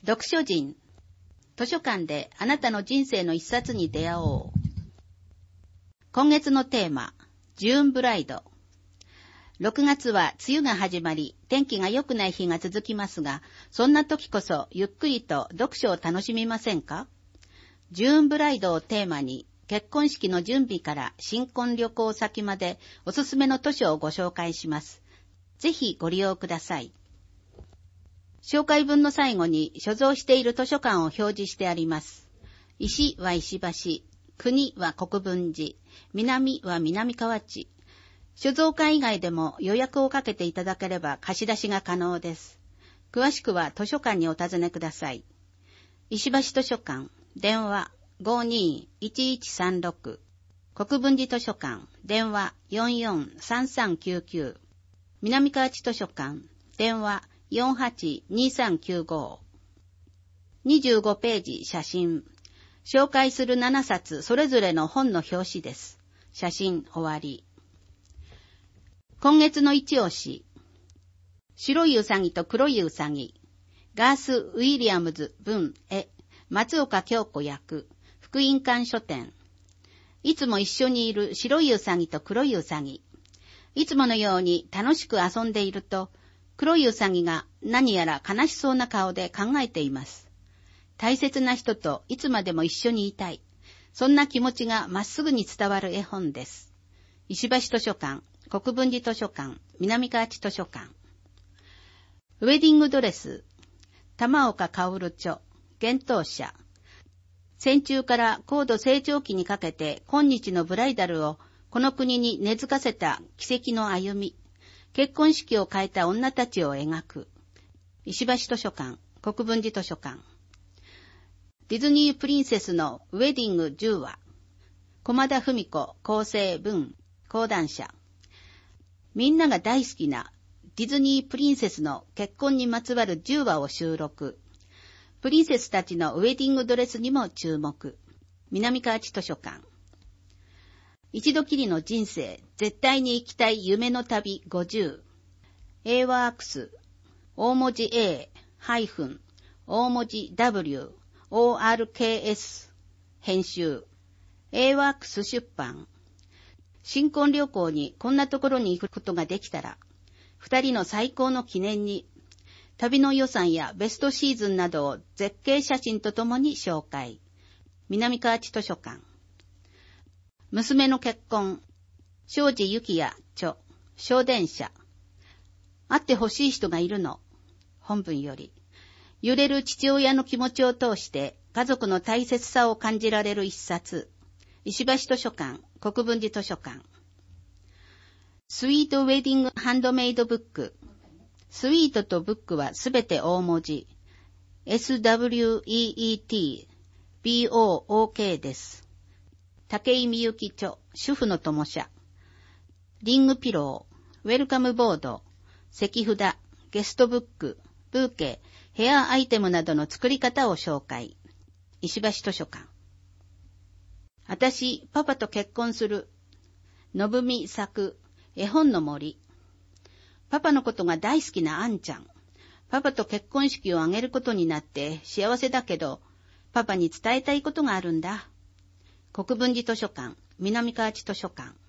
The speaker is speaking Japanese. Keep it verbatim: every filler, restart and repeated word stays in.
読書人。図書館であなたの人生の一冊に出会おう。今月のテーマ、ジューンブライド。ろくがつは梅雨が始まり、天気が良くない日が続きますが、そんな時こそゆっくりと読書を楽しみませんか？ジューンブライドをテーマに、結婚式の準備から新婚旅行先までおすすめの図書をご紹介します。ぜひご利用ください。紹介文の最後に所蔵している図書館を表示してあります。石は石橋、国は国分寺、南は南河内。所蔵館以外でも予約をかけていただければ貸し出しが可能です。詳しくは図書館にお尋ねください。石橋図書館、電話 ごーにーいちいちさんろく、国分寺図書館、電話 よんよんさんさんきゅうきゅう、南河内図書館、電話よんはちにさんきゅうご。にじゅうごページ写真。紹介するななさつそれぞれの本の表紙です。写真終わり。今月の一押し。白いうさぎと黒いうさぎ。ガース・ウィリアムズ文絵。松岡京子役。福音館書店。いつも一緒にいる白いうさぎと黒いうさぎ。いつものように楽しく遊んでいると、黒いうさぎが何やら悲しそうな顔で考えています。大切な人といつまでも一緒にいたい。そんな気持ちがまっすぐに伝わる絵本です。石橋図書館、国分寺図書館、南河内図書館。ウェディングドレス、玉岡薫著、幻冬舎。戦中から高度成長期にかけて今日のブライダルをこの国に根付かせた奇跡の歩み。結婚式を変えた女たちを描く。石橋図書館、国分寺図書館。ディズニープリンセスのウェディングじゅうわ。駒田文子、構成文、講談社。みんなが大好きなディズニープリンセスの結婚にまつわるじゅうわを収録。プリンセスたちのウェディングドレスにも注目。南河内図書館。一度きりの人生、絶対に行きたい夢の旅ごじゅう。A ワークス、大文字 A、ハイフン、大文字 W、オーアールケーエス、編集。A ワークス出版。新婚旅行にこんなところに行くことができたら、二人の最高の記念に、旅の予算やベストシーズンなどを絶景写真とともに紹介。南河内図書館。娘の結婚、庄司幸也著、小電車。会ってほしい人がいるの。本文より。揺れる父親の気持ちを通して家族の大切さを感じられる一冊。石橋図書館、国分寺図書館。スイートウェディングハンドメイドブック。スイートとブックはすべて大文字。エスダブリューイーイーティービーオーオーケー です。武井美幸著、主婦の友社。リングピロー、ウェルカムボード、石札、ゲストブック、ブーケ、ヘアアイテムなどの作り方を紹介。石橋図書館。あたし、パパと結婚する。のぶみ作、絵本の森。パパのことが大好きなあんちゃん。パパと結婚式を挙げることになって幸せだけど、パパに伝えたいことがあるんだ。国分寺図書館、南河内図書館。